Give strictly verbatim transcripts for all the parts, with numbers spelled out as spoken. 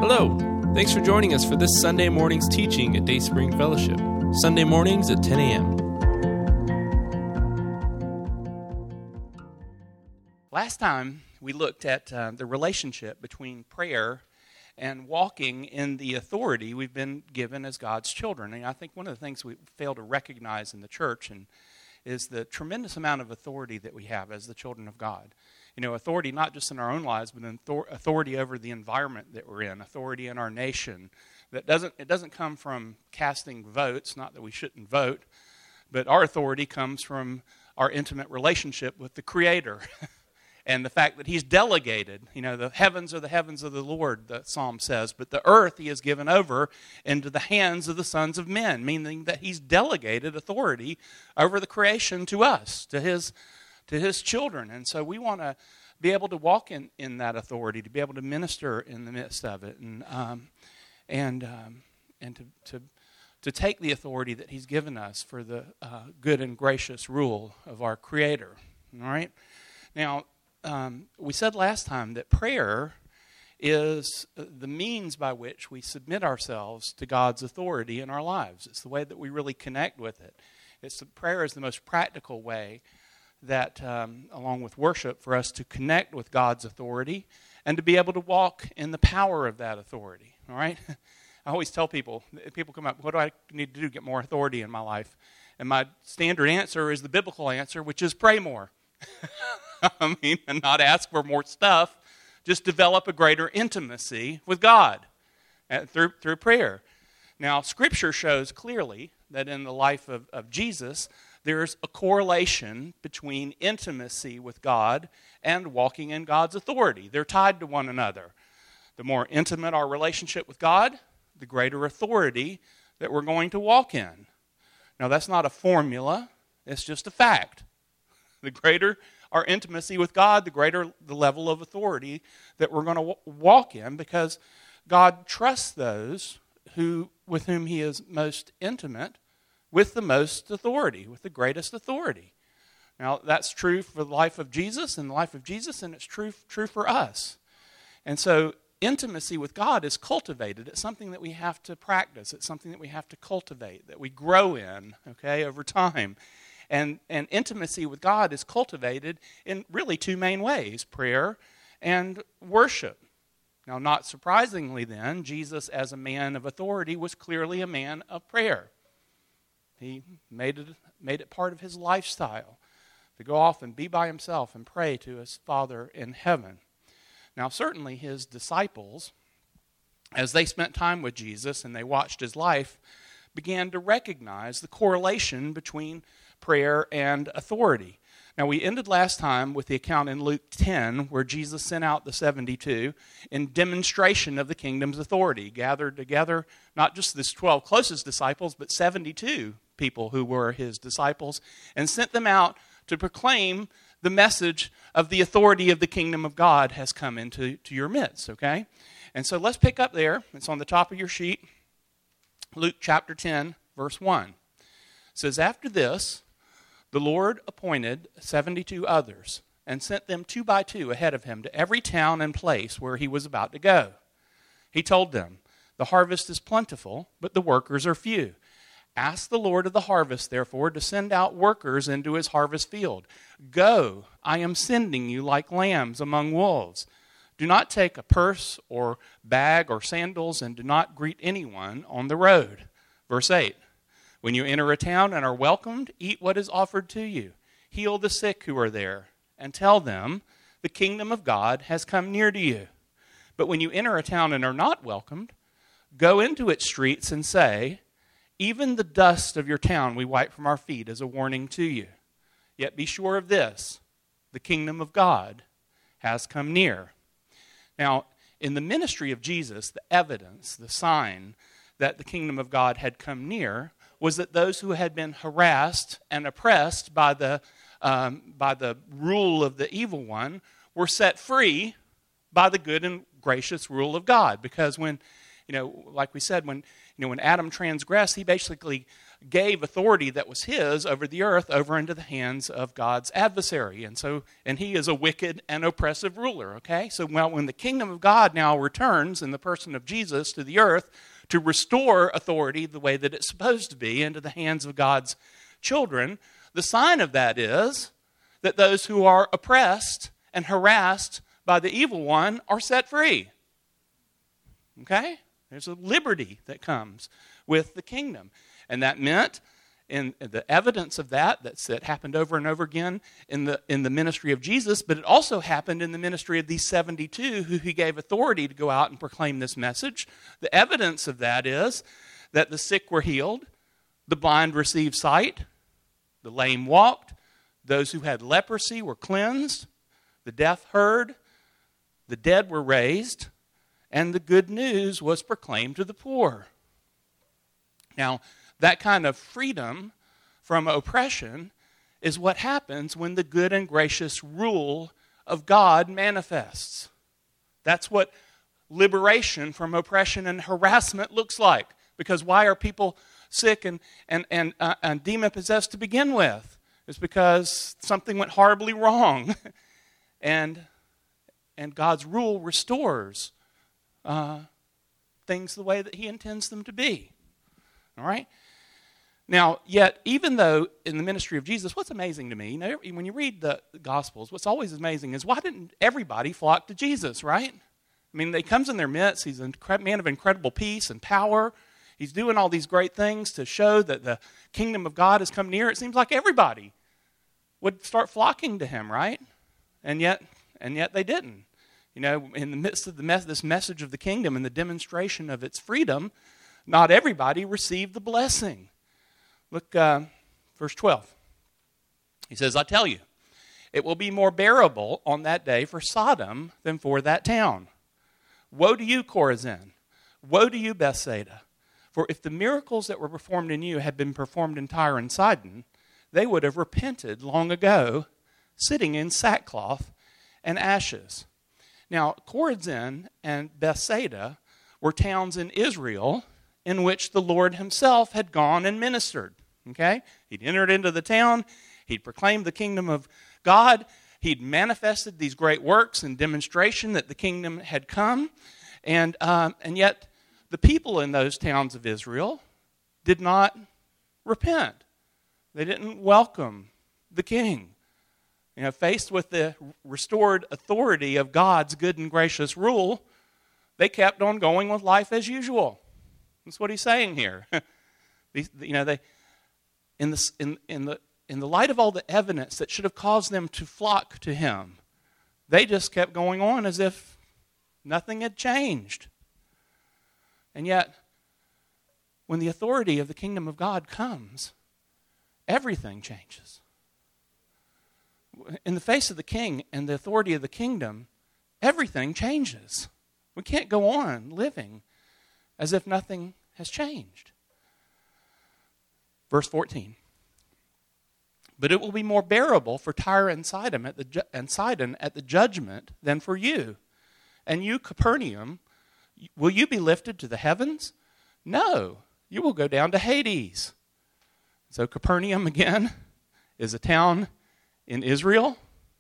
Hello. Thanks for joining us for this Sunday morning's teaching at Dayspring Fellowship. Sunday mornings at ten a.m. Last time we looked at uh, the relationship between prayer and walking in the authority we've been given as God's children. And I think one of the things we fail to recognize in the church and is the tremendous amount of authority that we have as the children of God. You know, authority not just in our own lives, but authority over the environment that we're in, authority in our nation. That doesn't it doesn't come from casting votes, not that we shouldn't vote, but our authority comes from our intimate relationship with the Creator. And the fact that He's delegated, you know, the heavens are the heavens of the Lord, the Psalm says, but the earth He has given over into the hands of the sons of men, meaning that He's delegated authority over the creation to us, to His to His children. And so we want to be able to walk in, in that authority, to be able to minister in the midst of it, and um, and um, and to, to to take the authority that He's given us for the uh, good and gracious rule of our Creator. All right? Now, um, we said last time that prayer is the means by which we submit ourselves to God's authority in our lives. It's the way that we really connect with it. It's prayer is the most practical way that, um, along with worship, for us to connect with God's authority and to be able to walk in the power of that authority. All right? I always tell people, people come up, what do I need to do to get more authority in my life? And my standard answer is the biblical answer, which is pray more. I mean, and not ask for more stuff, just develop a greater intimacy with God through, through prayer. Now, Scripture shows clearly that in the life of, of Jesus, there's a correlation between intimacy with God and walking in God's authority. They're tied to one another. The more intimate our relationship with God, the greater authority that we're going to walk in. Now, that's not a formula. It's just a fact. The greater our intimacy with God, the greater the level of authority that we're going to w- walk in, because God trusts those who with whom He is most intimate with the most authority, with the greatest authority. Now, that's true for the life of Jesus and the life of Jesus, and it's true, true for us. And so intimacy with God is cultivated. It's something that we have to practice. It's something that we have to cultivate, that we grow in, okay, over time. And, and intimacy with God is cultivated in really two main ways, prayer and worship. Now, not surprisingly then, Jesus as a man of authority was clearly a man of prayer. He made it, made it part of His lifestyle to go off and be by Himself and pray to His Father in heaven. Now, certainly His disciples, as they spent time with Jesus and they watched His life, began to recognize the correlation between prayer and authority. Now, we ended last time with the account in Luke ten where Jesus sent out the seventy-two in demonstration of the kingdom's authority, gathered together not just His twelve closest disciples, but seventy-two people who were His disciples, and sent them out to proclaim the message of the authority of the kingdom of God has come into to your midst, okay? And so let's pick up there. It's on the top of your sheet. Luke chapter ten, verse one. It says, after this, the Lord appointed seventy-two others and sent them two by two ahead of Him to every town and place where He was about to go. He told them, the harvest is plentiful, but the workers are few. Ask the Lord of the harvest, therefore, to send out workers into His harvest field. Go, I am sending you like lambs among wolves. Do not take a purse or bag or sandals, and do not greet anyone on the road. Verse eight. When you enter a town and are welcomed, eat what is offered to you. Heal the sick who are there, and tell them, the kingdom of God has come near to you. But when you enter a town and are not welcomed, go into its streets and say, even the dust of your town we wipe from our feet as a warning to you. Yet be sure of this, the kingdom of God has come near. Now, in the ministry of Jesus, the evidence, the sign that the kingdom of God had come near was that those who had been harassed and oppressed by the um, by the rule of the evil one were set free by the good and gracious rule of God. Because when, you know, like we said, when you know when Adam transgressed, he basically gave authority that was his over the earth over into the hands of God's adversary. And so, and he is a wicked and oppressive ruler, okay? So well, when the kingdom of God now returns in the person of Jesus to the earth to restore authority the way that it's supposed to be into the hands of God's children, the sign of that is that those who are oppressed and harassed by the evil one are set free. Okay? There's a liberty that comes with the kingdom. And that meant, in the evidence of that, that's, that happened over and over again in the, in the ministry of Jesus, but it also happened in the ministry of these seventy-two who he gave authority to go out and proclaim this message. The evidence of that is that the sick were healed, the blind received sight, the lame walked, those who had leprosy were cleansed, the deaf heard, the dead were raised, and the good news was proclaimed to the poor. Now, that kind of freedom from oppression is what happens when the good and gracious rule of God manifests. That's what liberation from oppression and harassment looks like. Because why are people sick and, and, and, uh, and demon-possessed to begin with? It's because something went horribly wrong. and, and God's rule restores uh, things the way that he intends them to be. All right? Now, yet, even though in the ministry of Jesus, what's amazing to me, you know, when you read the Gospels, what's always amazing is why didn't everybody flock to Jesus, right? I mean, he comes in their midst. He's a man of incredible peace and power. He's doing all these great things to show that the kingdom of God has come near. It seems like everybody would start flocking to him, right? And yet, and yet they didn't. You know, in the midst of the mes- this message of the kingdom and the demonstration of its freedom, not everybody received the blessing. Look, uh, verse twelve. He says, I tell you, it will be more bearable on that day for Sodom than for that town. Woe to you, Chorazin! Woe to you, Bethsaida! For if the miracles that were performed in you had been performed in Tyre and Sidon, they would have repented long ago, sitting in sackcloth and ashes. Now, Chorazin and Bethsaida were towns in Israel in which the Lord himself had gone and ministered. Okay? He'd entered into the town. He'd proclaimed the kingdom of God. He'd manifested these great works in demonstration that the kingdom had come. And, um, and yet, the people in those towns of Israel did not repent. They didn't welcome the king. You know, faced with the restored authority of God's good and gracious rule, they kept on going with life as usual. That's what he's saying here. You know, they in the in in the in the light of all the evidence that should have caused them to flock to him, they just kept going on as if nothing had changed. And yet, when the authority of the kingdom of God comes, everything changes. In the face of the king and the authority of the kingdom, everything changes. We can't go on living as if nothing has changed. Verse fourteen. But it will be more bearable for Tyre and Sidon at the ju- and Sidon at the judgment than for you. And you, Capernaum, will you be lifted to the heavens? No, you will go down to Hades. So Capernaum again is a town in Israel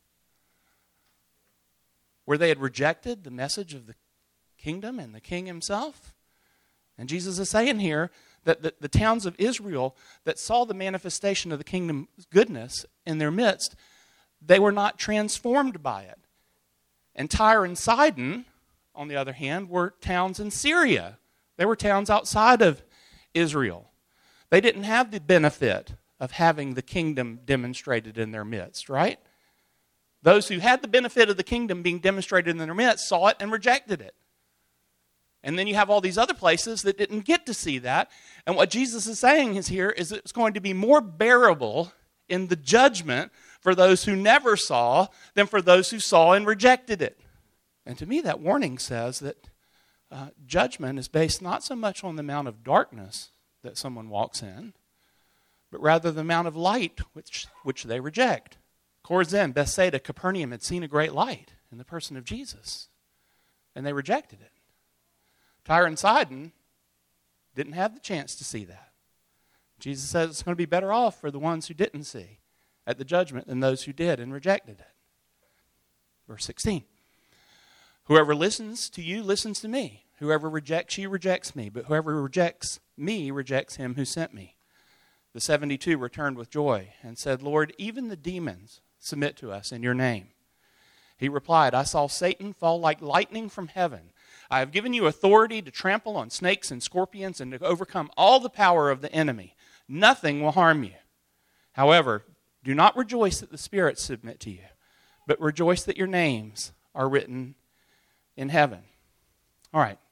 where they had rejected the message of the kingdom and the king himself. And Jesus is saying here that the, the towns of Israel that saw the manifestation of the kingdom's goodness in their midst, they were not transformed by it. And Tyre and Sidon, on the other hand, were towns in Syria. They were towns outside of Israel. They didn't have the benefit of having the kingdom demonstrated in their midst, right? Those who had the benefit of the kingdom being demonstrated in their midst saw it and rejected it. And then you have all these other places that didn't get to see that. And what Jesus is saying is here is it's going to be more bearable in the judgment for those who never saw than for those who saw and rejected it. And to me, that warning says that uh, judgment is based not so much on the amount of darkness that someone walks in, but rather the amount of light which, which they reject. Chorazin, Bethsaida, Capernaum had seen a great light in the person of Jesus, and they rejected it. Tyre and Sidon didn't have the chance to see that. Jesus says it's going to be better off for the ones who didn't see at the judgment than those who did and rejected it. Verse sixteen. Whoever listens to you listens to me. Whoever rejects you rejects me. But whoever rejects me rejects him who sent me. The seventy-two returned with joy and said, Lord, even the demons submit to us in your name. He replied, I saw Satan fall like lightning from heaven. I have given you authority to trample on snakes and scorpions and to overcome all the power of the enemy. Nothing will harm you. However, do not rejoice that the spirits submit to you, but rejoice that your names are written in heaven. All right.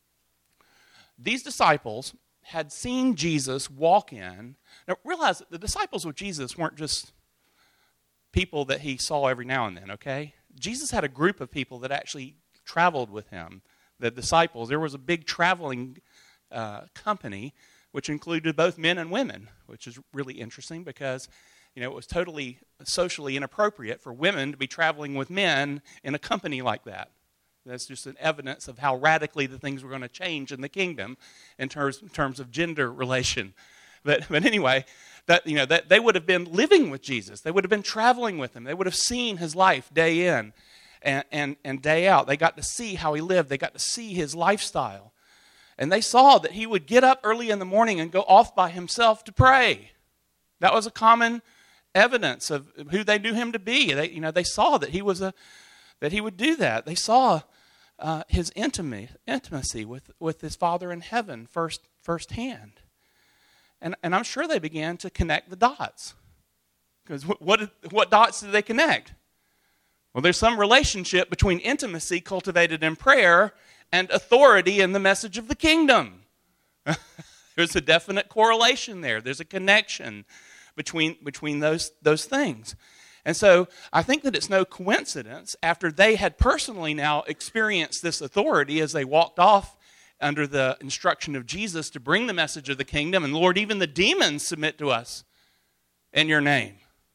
These disciples had seen Jesus walk in. Now realize that the disciples with Jesus weren't just people that he saw every now and then, okay? Jesus had a group of people that actually traveled with him, the disciples. There was a big traveling uh, company, which included both men and women, which is really interesting because, you know, it was totally socially inappropriate for women to be traveling with men in a company like that. That's just an evidence of how radically the things were going to change in the kingdom in terms, in terms of gender relation. But, but anyway, that, you know, that they would have been living with Jesus. They would have been traveling with him. They would have seen his life day in and, and, and day out. They got to see how he lived. They got to see his lifestyle. And they saw that he would get up early in the morning and go off by himself to pray. That was a common evidence of who they knew him to be. They, you know, they saw that he was a that he would do that. They saw uh, his intimacy, intimacy with, with his Father in heaven first firsthand. And, and I'm sure they began to connect the dots. Because what, what, what dots did they connect? Well, there's some relationship between intimacy cultivated in prayer and authority in the message of the kingdom. There's a definite correlation there. There's a connection between, between those, those things. And so I think that it's no coincidence after they had personally now experienced this authority as they walked off under the instruction of Jesus to bring the message of the kingdom. And Lord, even the demons submit to us in your name.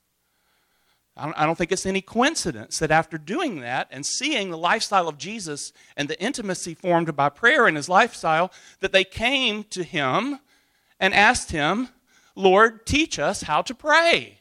I don't, I don't think it's any coincidence that after doing that and seeing the lifestyle of Jesus and the intimacy formed by prayer in his lifestyle, that they came to him and asked him, Lord, teach us how to pray.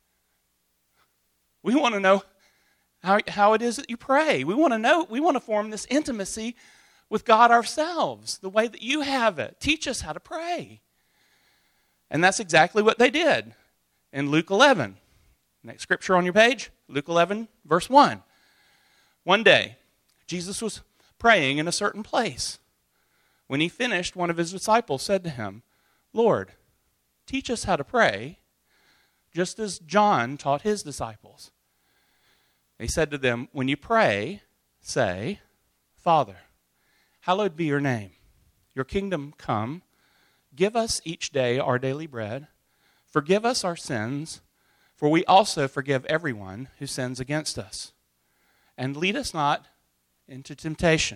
We want to know how, how it is that you pray. We want to know, we want to form this intimacy with God ourselves, the way that you have it. Teach us how to pray. And that's exactly what they did in Luke eleven. Next scripture on your page, Luke eleven, verse one. One day, Jesus was praying in a certain place. When he finished, one of his disciples said to him, Lord, teach us how to pray, just as John taught his disciples. He said to them, when you pray, say, Father, hallowed be your name. Your kingdom come. Give us each day our daily bread. Forgive us our sins, for we also forgive everyone who sins against us. And lead us not into temptation.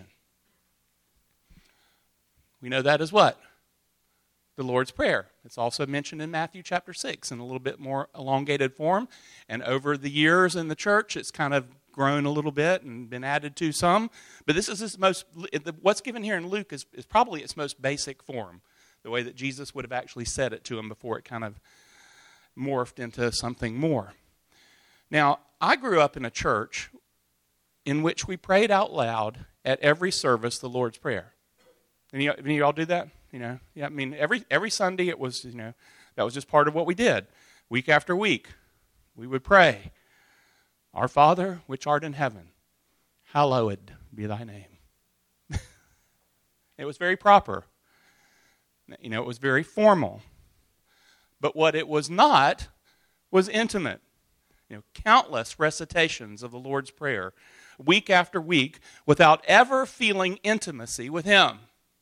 We know that as what? The Lord's Prayer. It's also mentioned in Matthew chapter six in a little bit more elongated form. And over the years in the church, it's kind of grown a little bit and been added to some. But this is its most, what's given here in Luke is, is probably its most basic form. The way that Jesus would have actually said it to him before it kind of morphed into something more. Now, I grew up in a church in which we prayed out loud at every service the Lord's Prayer. Any, any of y'all do that? You know, yeah. I mean, every every Sunday it was, you know, that was just part of what we did. Week after week, we would pray, Our Father, which art in heaven, hallowed be thy name. It was very proper. You know, it was very formal. But what it was not was intimate. You know, countless recitations of the Lord's Prayer, week after week, without ever feeling intimacy with him.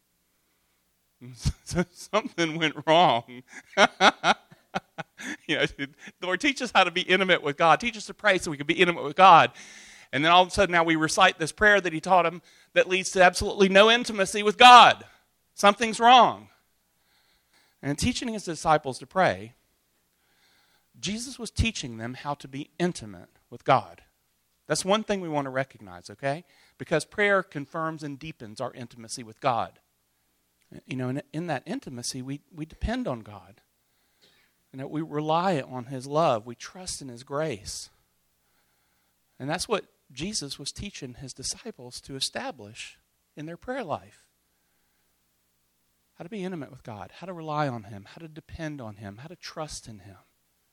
So something went wrong. You know, Lord, teach us how to be intimate with God. Teach us to pray so we can be intimate with God. And then all of a sudden now we recite this prayer that he taught him that leads to absolutely no intimacy with God. Something's wrong. And in teaching his disciples to pray, Jesus was teaching them how to be intimate with God. That's one thing we want to recognize, okay? Because prayer confirms and deepens our intimacy with God. You know, in, in that intimacy, we, we depend on God. and that we rely on his love. We trust in his grace. And that's what Jesus was teaching his disciples to establish in their prayer life. How to be intimate with God, how to rely on him, how to depend on him, how to trust in him.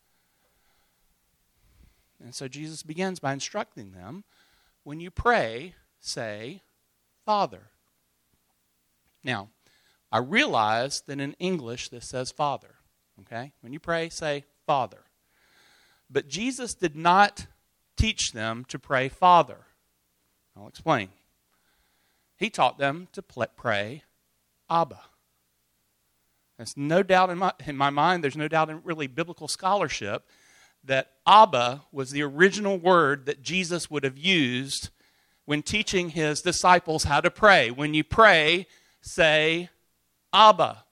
And so Jesus begins by instructing them, when you pray, say, Father. Now, I realize that in English this says Father. Okay? When you pray, say Father. But Jesus did not teach them to pray Father. I'll explain. He taught them to pray Abba. There's no doubt in my, in my mind, there's no doubt in really biblical scholarship that Abba was the original word that Jesus would have used when teaching his disciples how to pray. When you pray, say Abba.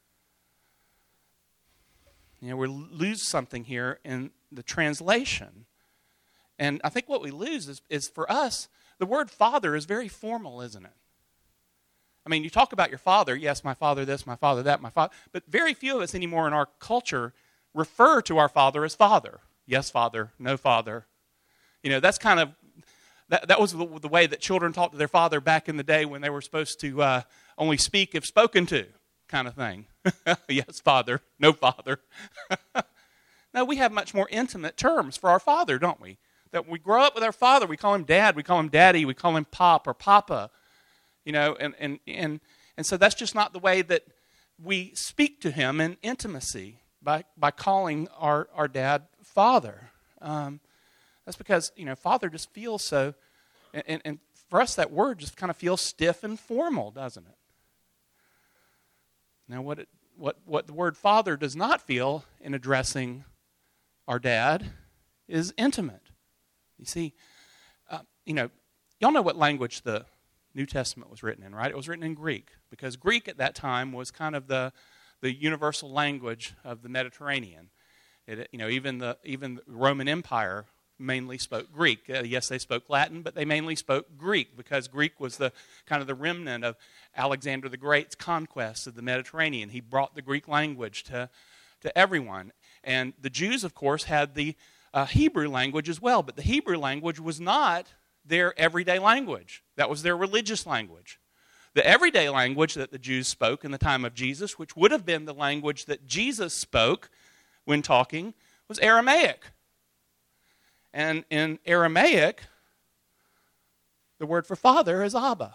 You know, we lose something here in the translation. And I think what we lose is, is for us, the word father is very formal, isn't it? I mean, you talk about your father, yes, my father this, my father that, my father, but very few of us anymore in our culture refer to our father as father. Yes, father, no father. You know, that's kind of, that, that was the, the way that children talked to their father back in the day when they were supposed to uh, only speak if spoken to, kind of thing. Yes, father, no father. No, we have much more intimate terms for our father, don't we? That we grow up with our father, we call him dad, we call him daddy, we call him pop or papa. You know, and, and, and, and so that's just not the way that we speak to him in intimacy by, by calling our, our dad father. Um, that's because, you know, father just feels so, and, and for us that word just kind of feels stiff and formal, doesn't it? Now what, it, what, what the word father does not feel in addressing our dad is intimate. You see, uh, you know, y'all know what language the New Testament was written in, right? It was written in Greek, because Greek at that time was kind of the the universal language of the Mediterranean. It, you know, even the even the Roman Empire mainly spoke Greek. Uh, yes, they spoke Latin, but they mainly spoke Greek, because Greek was the kind of the remnant of Alexander the Great's conquest of the Mediterranean. He brought the Greek language to to everyone, and the Jews, of course, had the uh, Hebrew language as well. But the Hebrew language was not their everyday language. That was their religious language. The everyday language that the Jews spoke in the time of Jesus, which would have been the language that Jesus spoke when talking, was Aramaic. And in Aramaic, the word for father is Abba.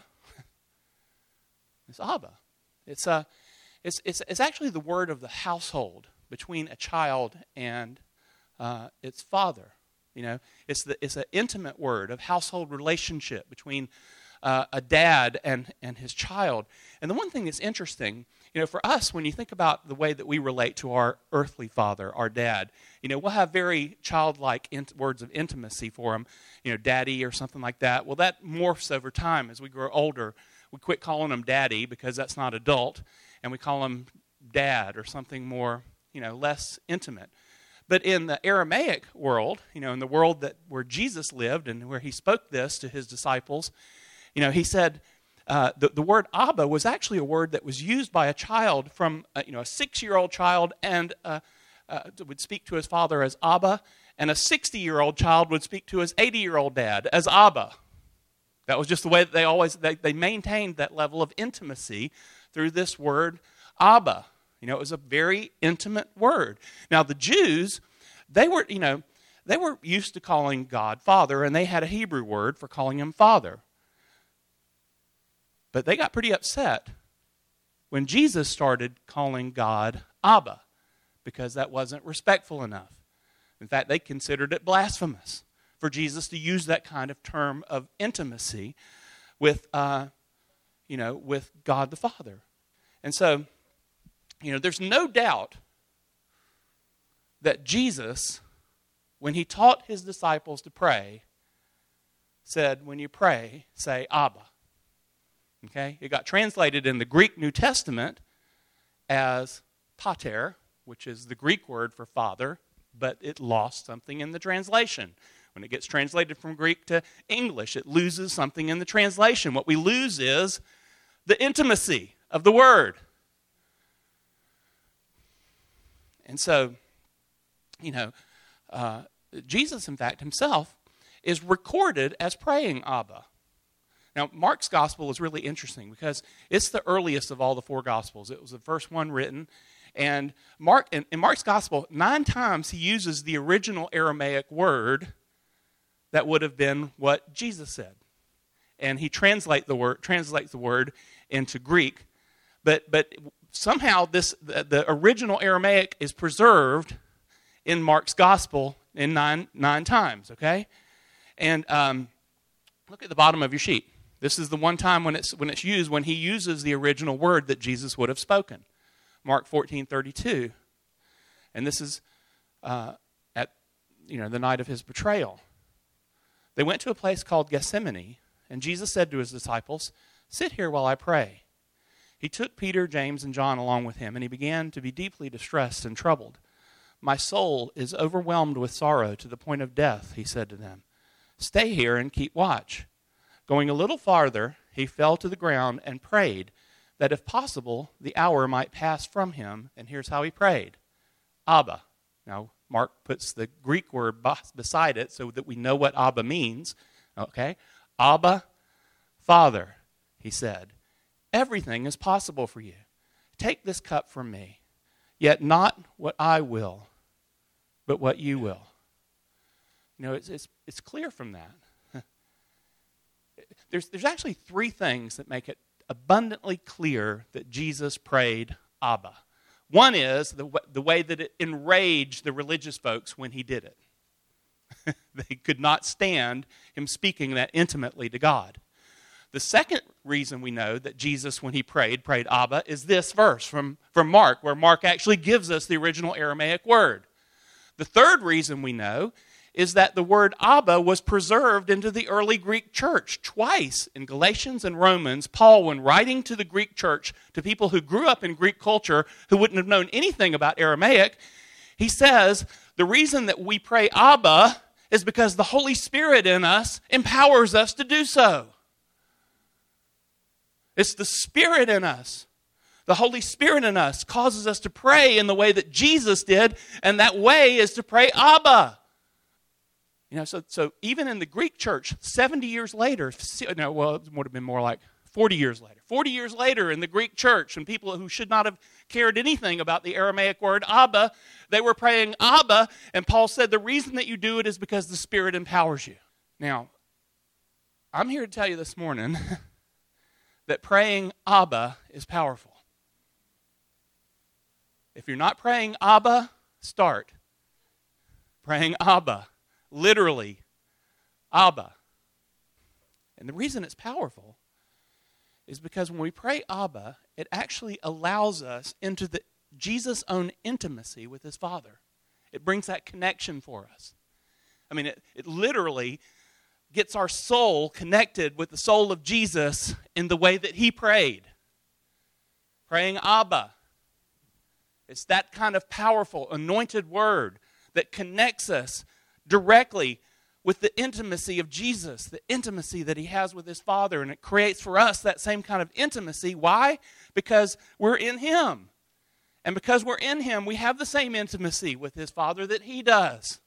It's Abba. It's, a, it's, it's, it's actually the word of the household between a child and uh, its father. You know, it's the it's an intimate word of household relationship between uh, a dad and, and his child. And the one thing that's interesting, you know, for us, when you think about the way that we relate to our earthly father, our dad, you know, we'll have very childlike int- words of intimacy for him, you know, daddy or something like that. Well, that morphs over time as we grow older. We quit calling him daddy because that's not adult, and we call him dad or something more, you know, less intimate. But in the Aramaic world, you know, in the world that where Jesus lived and where he spoke this to his disciples, you know, he said uh, the, the word Abba was actually a word that was used by a child from, uh, you know, a six-year-old child and uh, uh, would speak to his father as Abba, and a sixty-year-old child would speak to his eighty-year-old dad as Abba. That was just the way that they always, they, they maintained that level of intimacy through this word Abba. You know, it was a very intimate word. Now, the Jews, they were, you know, they were used to calling God Father, and they had a Hebrew word for calling him Father. But they got pretty upset when Jesus started calling God Abba, because that wasn't respectful enough. In fact, they considered it blasphemous for Jesus to use that kind of term of intimacy with, uh, you know, with God the Father. And so, you know, there's no doubt that Jesus, when he taught his disciples to pray, said, when you pray, say Abba. Okay? It got translated in the Greek New Testament as pater, which is the Greek word for father, but it lost something in the translation. When it gets translated from Greek to English, it loses something in the translation. What we lose is the intimacy of the word. And so, You know, uh, Jesus, in fact, himself is recorded as praying Abba. Now, Mark's gospel is really interesting because it's the earliest of all the four gospels. It was the first one written. And Mark, in, in Mark's gospel, nine times he uses the original Aramaic word that would have been what Jesus said. And he translate the word, translates the word into Greek. But but somehow this the, the original Aramaic is preserved in Mark's gospel in nine nine times, okay? And um, look at the bottom of your sheet. This is the one time when it's when it's used, when he uses the original word that Jesus would have spoken. Mark fourteen thirty-two. And this is uh, at you know the night of his betrayal. They went to a place called Gethsemane, and Jesus said to his disciples, "Sit here while I pray." He took Peter, James, and John along with him, and he began to be deeply distressed and troubled. "My soul is overwhelmed with sorrow to the point of death," he said to them. "Stay here and keep watch." Going a little farther, he fell to the ground and prayed that if possible, the hour might pass from him. And here's how he prayed. Abba. Now, Mark puts the Greek word beside it so that we know what Abba means. Okay? Abba, Father, he said, everything is possible for you. Take this cup from me, yet not what I will, but what you will. You know, it's it's, it's clear from that. There's, there's actually three things that make it abundantly clear that Jesus prayed Abba. One is the, the way that it enraged the religious folks when he did it. They could not stand him speaking that intimately to God. The second reason we know that Jesus, when he prayed, prayed Abba, is this verse from, from Mark, where Mark actually gives us the original Aramaic word. The third reason we know is that the word Abba was preserved into the early Greek church. Twice in Galatians and Romans, Paul, when writing to the Greek church, to people who grew up in Greek culture, who wouldn't have known anything about Aramaic, he says, the reason that we pray Abba is because the Holy Spirit in us empowers us to do so. It's the Spirit in us. The Holy Spirit in us causes us to pray in the way that Jesus did, and that way is to pray Abba. You know, so so even in the Greek church, seventy years later, no, well, it would have been more like forty years later. forty years later in the Greek church, and people who should not have cared anything about the Aramaic word Abba, they were praying Abba, and Paul said the reason that you do it is because the Spirit empowers you. Now, I'm here to tell you this morning that praying Abba is powerful. If you're not praying Abba, start praying Abba. Literally, Abba. And the reason it's powerful is because when we pray Abba, it actually allows us into the Jesus' own intimacy with his Father. It brings that connection for us. I mean, it, it literally gets our soul connected with the soul of Jesus in the way that he prayed. Praying Abba. It's that kind of powerful, anointed word that connects us directly with the intimacy of Jesus, the intimacy that he has with his Father. And it creates for us that same kind of intimacy. Why? Because we're in him. And because we're in him, we have the same intimacy with his Father that he does.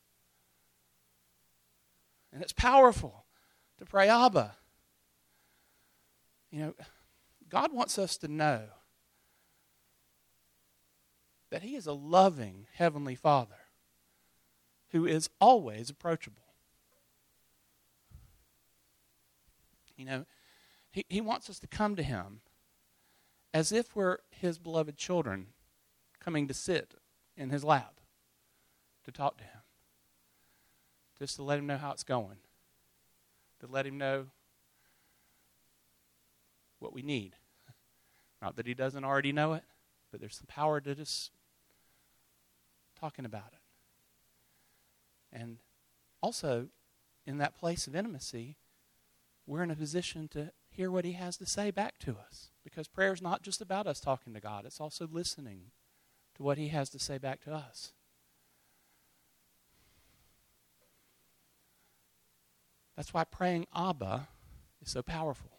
And it's powerful to pray Abba. You know, God wants us to know that he is a loving heavenly Father who is always approachable. You know, he, he wants us to come to him as if we're his beloved children coming to sit in his lap to talk to him. Just to let him know how it's going. To let him know what we need. Not that he doesn't already know it, but there's some power to just talking about it. And also, in that place of intimacy, we're in a position to hear what he has to say back to us. Because prayer is not just about us talking to God. It's also listening to what he has to say back to us. That's why praying Abba is so powerful.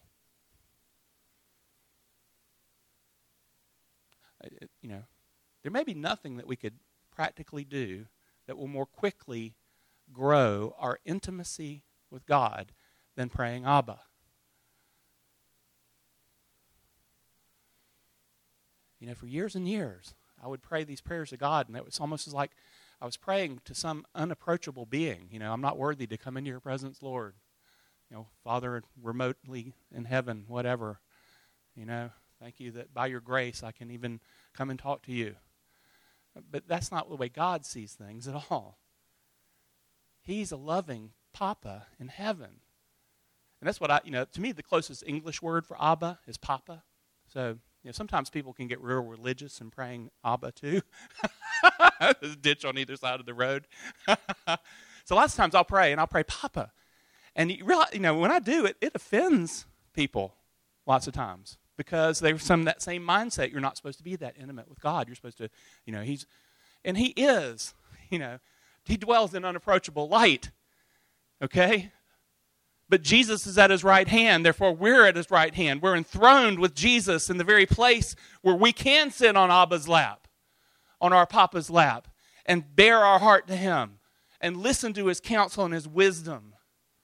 It, you know, there may be nothing that we could practically do that will more quickly grow our intimacy with God than praying Abba. You know, for years and years, I would pray these prayers to God, and it was almost as like I was praying to some unapproachable being. You know, I'm not worthy to come into your presence, Lord. You know, Father remotely in heaven, whatever. You know, thank you that by your grace I can even come and talk to you. But that's not the way God sees things at all. He's a loving Papa in heaven. And that's what I, you know, to me the closest English word for Abba is Papa. So, you know, sometimes people can get real religious in praying Abba too. There's a ditch on either side of the road. So lots of times I'll pray and I'll pray Papa. And you realize, you know, when I do it, it offends people lots of times because they're some that same mindset. You're not supposed to be that intimate with God. You're supposed to, you know, he's, and he is, you know, he dwells in unapproachable light. Okay? But Jesus is at his right hand, therefore we're at his right hand. We're enthroned with Jesus in the very place where we can sit on Abba's lap, on our Papa's lap, and bear our heart to him, and listen to his counsel and his wisdom.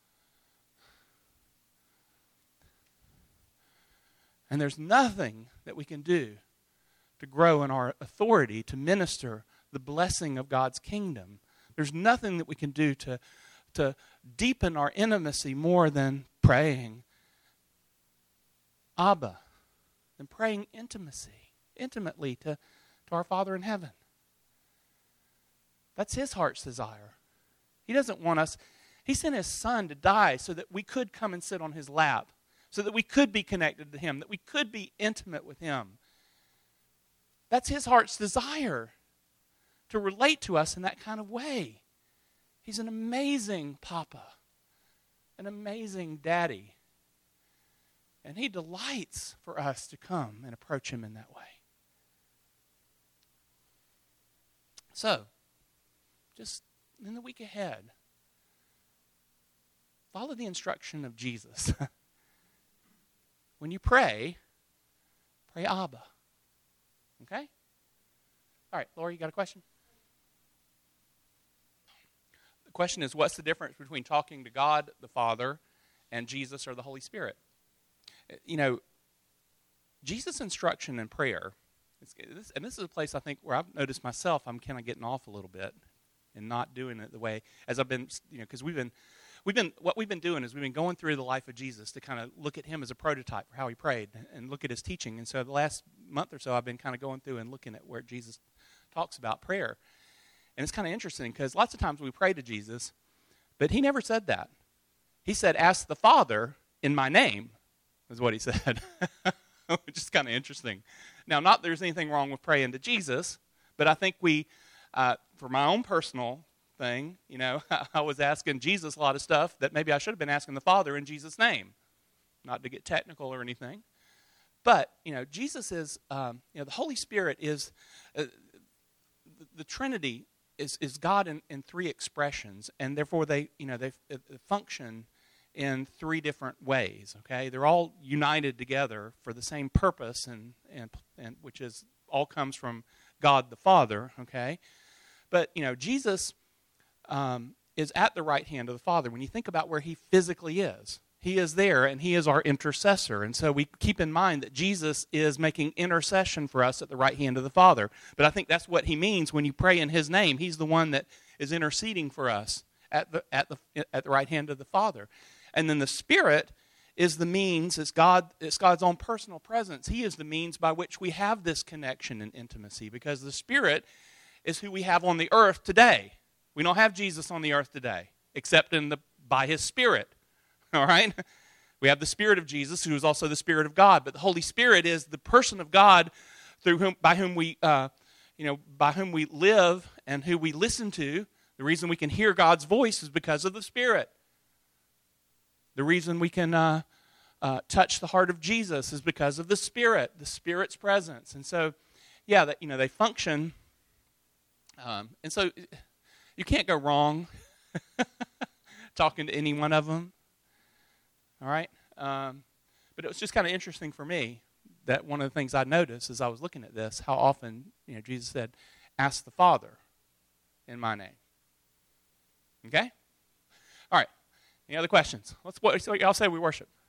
And there's nothing that we can do to grow in our authority to minister the blessing of God's kingdom. There's nothing that we can do to to deepen our intimacy more than praying Abba, than praying intimacy, intimately to, to our Father in heaven. That's his heart's desire. He doesn't want us, he sent his son to die so that we could come and sit on his lap, so that we could be connected to him, that we could be intimate with him. That's his heart's desire, to relate to us in that kind of way. He's an amazing Papa, an amazing Daddy. And he delights for us to come and approach him in that way. So, just in the week ahead, follow the instruction of Jesus. When you pray, pray Abba. Okay? All right, Laura, you got a question? The question is, what's the difference between talking to God the Father and Jesus or the Holy Spirit? You know, Jesus' instruction in prayer, and this is a place I think where I've noticed myself I'm kind of getting off a little bit and not doing it the way, as I've been, you know, because we've been, we've been, what we've been doing is we've been going through the life of Jesus to kind of look at him as a prototype for how he prayed and look at his teaching. And so the last month or so I've been kind of going through and looking at where Jesus talks about prayer. And it's kind of interesting because lots of times we pray to Jesus, but he never said that. He said, ask the Father in my name, is what he said, which is kind of interesting. Now, not that there's anything wrong with praying to Jesus, but I think we, uh, for my own personal thing, you know, I was asking Jesus a lot of stuff that maybe I should have been asking the Father in Jesus' name. Not to get technical or anything. But, you know, Jesus is, um, you know, the Holy Spirit is, uh, the, the Trinity is, is God in, in three expressions, and therefore they, you know, they uh, function in three different ways, okay? They're all united together for the same purpose, and, and, and which is all comes from God the Father, okay? But, you know, Jesus um, is at the right hand of the Father. When you think about where he physically is, he is there, and he is our intercessor. And so we keep in mind that Jesus is making intercession for us at the right hand of the Father. But I think that's what he means when you pray in his name. He's the one that is interceding for us at the at the at the right hand of the Father. And then the Spirit is the means, it's God, it's God's own personal presence. He is the means by which we have this connection and intimacy, because the Spirit is who we have on the earth today. We don't have Jesus on the earth today, except in the by his Spirit. All right? We have the Spirit of Jesus, who is also the Spirit of God, but the Holy Spirit is the person of God through whom by whom we uh, you know, by whom we live and who we listen to. The reason we can hear God's voice is because of the Spirit. The reason we can uh, uh, touch the heart of Jesus is because of the Spirit, the Spirit's presence. And so, yeah, that, you know, they function. Um, and so you can't go wrong talking to any one of them. All right? Um, but it was just kind of interesting for me that one of the things I noticed as I was looking at this, how often, you know, Jesus said, ask the Father in my name. Okay? All right. Any other questions? Let's what so y'all say we worship.